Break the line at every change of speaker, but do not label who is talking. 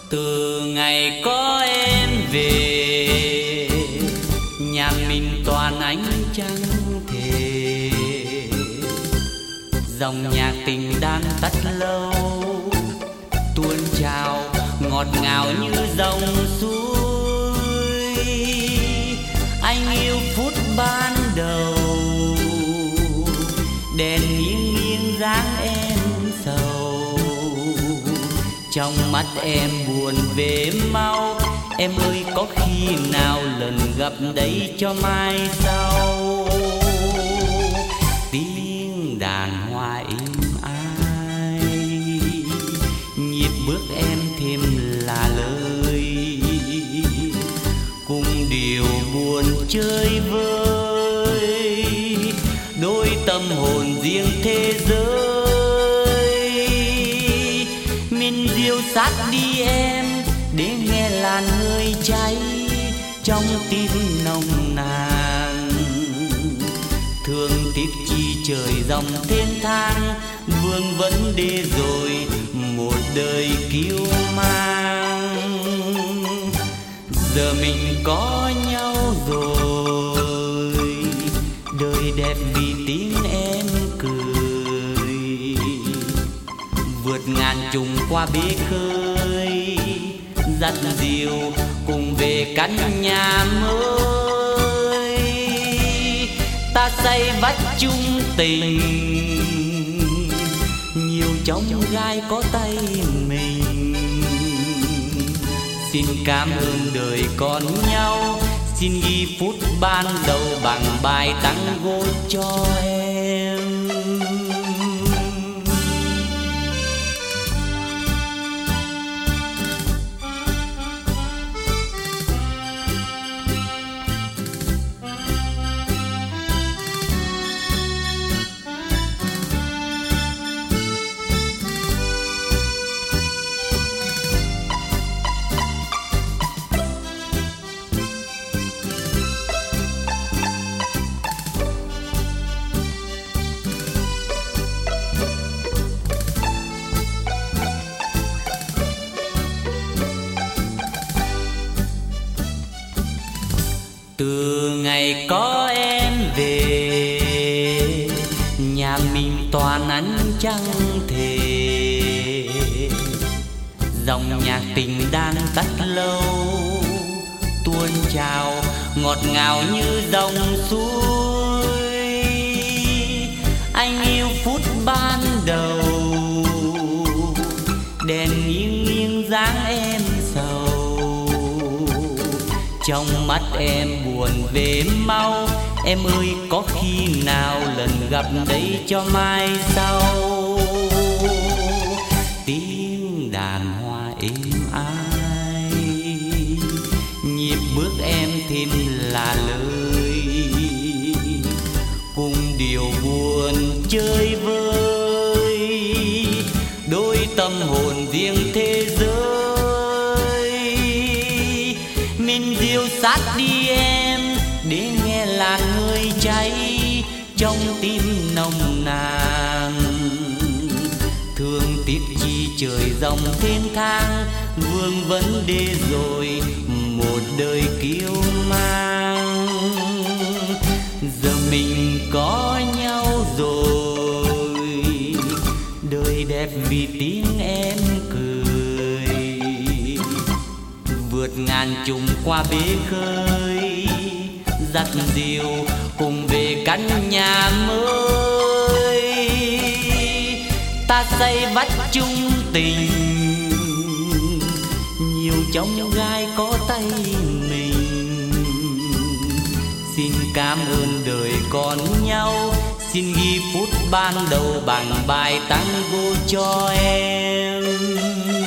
Từ ngày có em về, nhà mình toàn ánh trăng thề. Dòng nhạc tình đang tắt lâu, tuôn trào ngọt ngào như dòng suối. Anh yêu phút ban đầu, đèn nghiêng nghiêng dáng em sầu. Trong mắt em buồn về mau, em ơi có khi nào lần gặp đấy cho mai sau. Tiếng đàn hoa êm ái, nhịp bước em thêm là lời, cùng điều buồn chơi vơi, đôi tâm hồn riêng thế giới. Mình dìu sát đi em để nghe làn hơi cháy trong tim nồng nàn. Thương tiếc chi trời dòng thiên thang, vương vấn đê rồi một đời kiêu mang. Giờ mình có nhau rồi, đời đẹp vì tiếng em cười. Vượt ngàn trùng qua bể khơi, dắt dìu cùng về căn nhà mới. Ta say vắt chung tình, nhiều chông gai có tay mình. Xin cảm ơn đời còn nhau, xin ghi phút ban đầu bằng bài tango cho em. Từ ngày có em về, nhà mình toàn ánh trăng thề. Dòng nhạc tình đang tắt lâu, tuôn trào ngọt ngào như dòng suối. Anh yêu phút ban đầu, đèn nghiêng nghiêng dáng em sầu. Trong mắt em buồn về mau, em ơi có khi nào lần gặp đấy cho mai sau. Tiếng đàn hoa êm ái, nhịp bước em thêm là lời, cùng điều buồn chơi vơi, đôi tâm hồn riêng thế giới. Mình dìu sát đi em để nghe làn hơi cháy trong tim nồng nàn. Thương tiếc chi trời dòng thiên thang, vương vấn đê rồi một đời kiêu mang. Giờ mình có nhau rồi, đời đẹp vì tiếng em cười. Vượt ngàn trùng qua bể khơi, dắt dìu cùng về căn nhà mới. Ta say vắt chung tình, nhiều chông gai có tay mình. Xin cảm ơn đời còn nhau, xin ghi phút ban đầu bằng bài tango cho em.